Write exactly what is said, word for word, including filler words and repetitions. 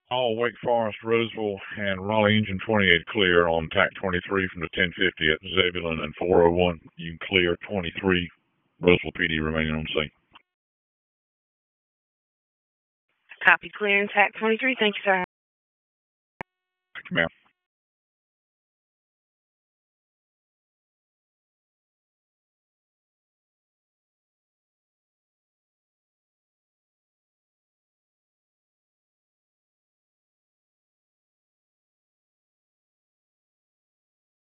All Wake Forest, Roseville, and Raleigh Engine twenty-eight clear on T A C twenty-three from the ten fifty at Zebulon and four oh one. You can clear twenty-three. Roseville P D remaining on scene. Copy, clear in T A C twenty-three. Thank you, sir. Thank you, ma'am.